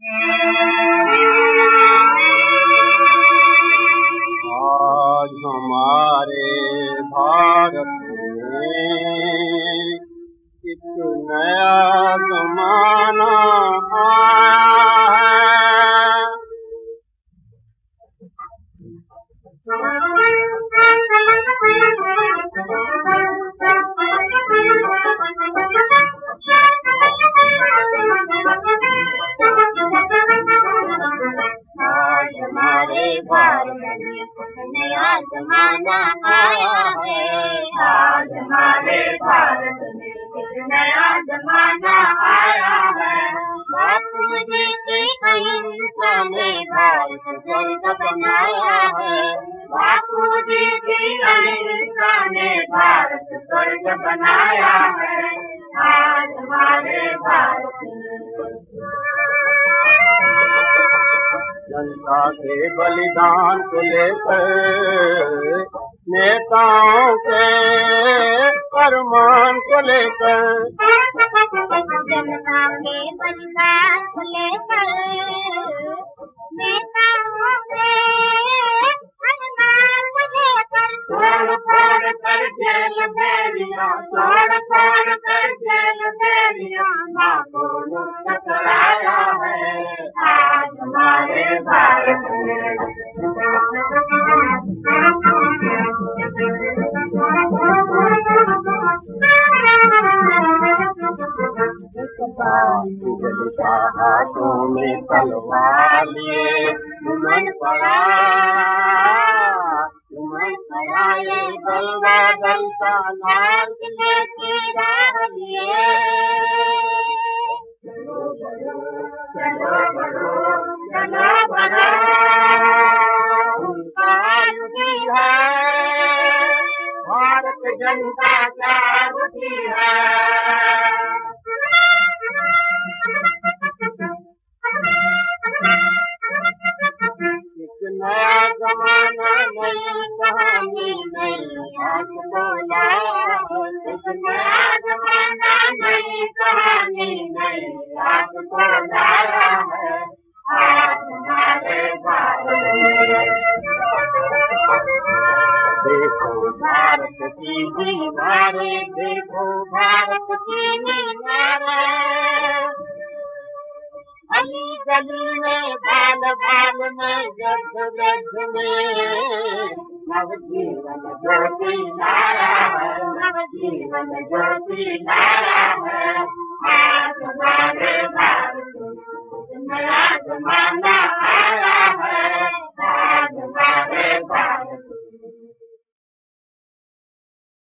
आज हमारे भारत में एक नया जमाना आया आज हमारे भारत में नया जमाना आया है। आज हमारे भारत में नया जमाना आया है। बापू जी की अहिंसा ने भारत स्वर्ग बनाया है। बापू जी की अहिंसा ने भारत स्वर्ग बनाया है। आज हमारे भारत में जनता के बलिदान को लेकर नेताओं के फरमान को लेकर जनता के बलिदान को लेकर नेताओं के फरमान को लेकर तोड़ फोड़ कर जेल बेरिया तोड़ फोड़ कर जेल बेरिया माँ को मुक्त कराया है। आज हमारे भारत में हाथों में तलवार लिए दुमन पड़ा ये गलवा दलता लाल किले की राह लिए। चलो बढ़ो चलो बढ़ो चलो बढ़ो उनका युद्धि है भारत जनता जागृति है। नया जमाना नई कहानी नई बात बोला। एक नया जमाना नई कहानी नई बात बोला है। आज हमारे भारत में देखो भारत की दीवारें देखो भारत की मीनारें गली गली में बाल बाल में गद्द गद्द में नवजीवन ज्योति नारा है। नवजीवन ज्योति नारा है। आज हमारे भारत नया जमाना